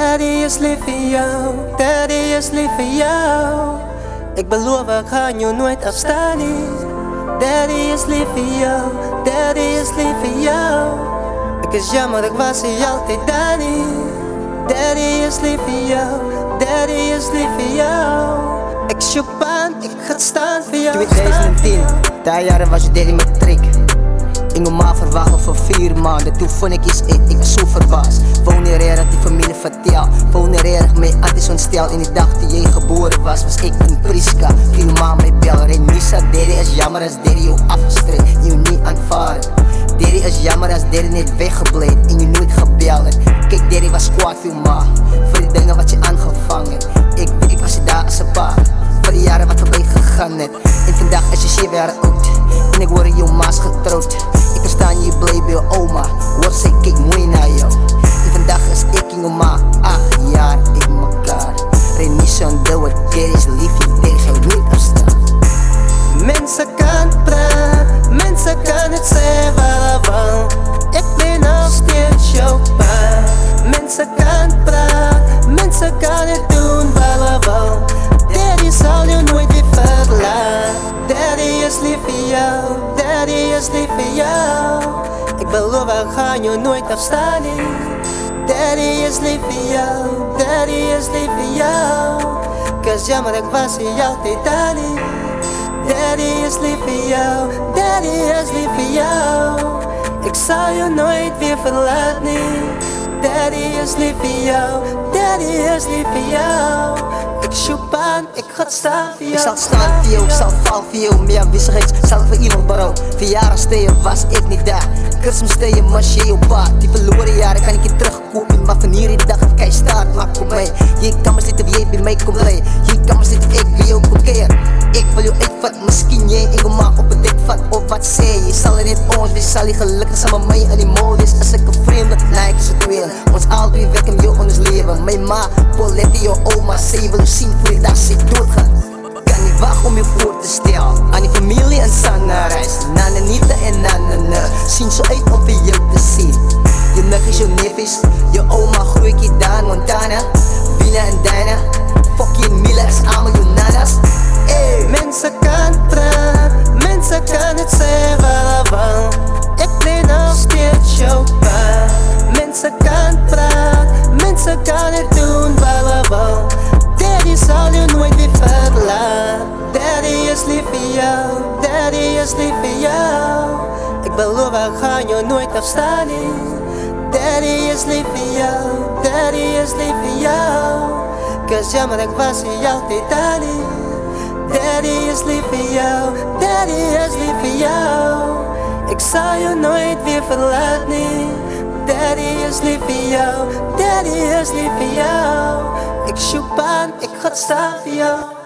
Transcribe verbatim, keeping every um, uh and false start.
Daddy is lief voor jou, daddy is lief voor jou. Ik beloof, ik ga jou nooit afstaan nie. Daddy is lief voor jou, daddy is lief voor jou. Ik is jammer, ik was hier altijd daar niet. Daddy is lief voor jou, daddy is lief voor jou. Ik shoep aan, ik ga staan voor jou. twintig tien, daar jaren was je daddy met trick. Ik moet maar verwachten voor vier maanden. Toen vond ik iets in, ik was zo verbaasd. Wanneer dat die familie vertel, wanneer mij altijd zo'n stel. In die dag die jij geboren was, was ik een Priska. Viel maar mij bel, Renisa, daddy is jammer als daddy jou afgestreed. Je niet aanvaarden. Daddy is jammer als daddy niet weggebleven en je nooit gebeld. Kijk, daddy was kwaad veel maar voor die dingen wat je aangevangen. Ik, ik was je daar als een pa, voor de jaren wat voorbij gegaan net. En vandaag is je zeven jaar oud en ik word in jouw maas getrouwd. Ik er staan je blij bij je oma, hoor zij kijk mooi naar jou. En vandaag is ik en je ma, acht jaar in mekaar. Renise en Douwe, daddy is lief, je daddy gaat niet afstaan. Mensen kan praten, mensen kan het zeggen wat ze wil. Ik ben nog steeds jouw pa. Mensen kan praten, mensen kan het doen wat ze wil. Daddy zal je nooit weer verlaten. Daddy is lief voor jou, daddy is lief voor jou. Ik beloof, ik ga je nooit afstaan nie. Daddy is lief voor jou, daddy is lief voor jou. Ik is jammer, ik was hier altijd daar niet. Daddy is lief voor jou, daddy is lief voor jou. Ik zal je nooit weer verlaten nie. Daddy is lief voor jou, daddy is lief voor jou. Ik shoep aan, ik ga staan voor jou. Ik zal staan voor jou, ik zal vallen voor jou. Meer aanwezigheid zal voor iemand berouw. Verjaren steden was ik niet daar. Kerstmis steden, maar je op pa. Die verloren jaren kan ik je terugkopen. Maar van hier in de dag heb ik staat, maar kom mee. Je kan maar zitten, jij bij mij kom blij. Je kan maar zitten, ik bij jou kom keer. Ik wil jou uitvat, misschien jij en je ma op het dik vat. Of wat zei je? Je zal er niet ons, wie zal je gelukkig zijn met mij en die modus. Als ik een vriend lijkt ze twee. Ons albei wekken jou in ons leven. Mijn ma, Paulette, jouw oma, zij wil je zien voor die dag ze doodgaat. Kan niet wachten om je voor te stellen aan die familie en Sannarijs. Nana Nita en Nana zien zo uit om voor jou te zien. Je neef is jouw neefjes, je oma groeit je daar Montana, Bina en Dana. Fuck je Mila is allemaal jouw nanas. Hey. Mensen kan praten, mensen kan het zeggen wat ze wil. Ik ben nog steeds jouw pa. Mensen kan praten, mensen kan het doen wat ze wil. Daddy zal je nooit weer verlaten. Daddy is lief voor jou, daddy is lief voor jou. Ik beloof, ik ga je nooit afstaan nie. Daddy is lief voor jou, daddy is lief voor jou. Ik is jammer, ik was hier altijd daar niet. Daddy is lief voor jou, daddy is lief voor jou. Ik zal je nooit weer verlaten nie. Daddy is lief voor jou, daddy is lief voor jou. Ik shoep aan, ik ga staan voor jou.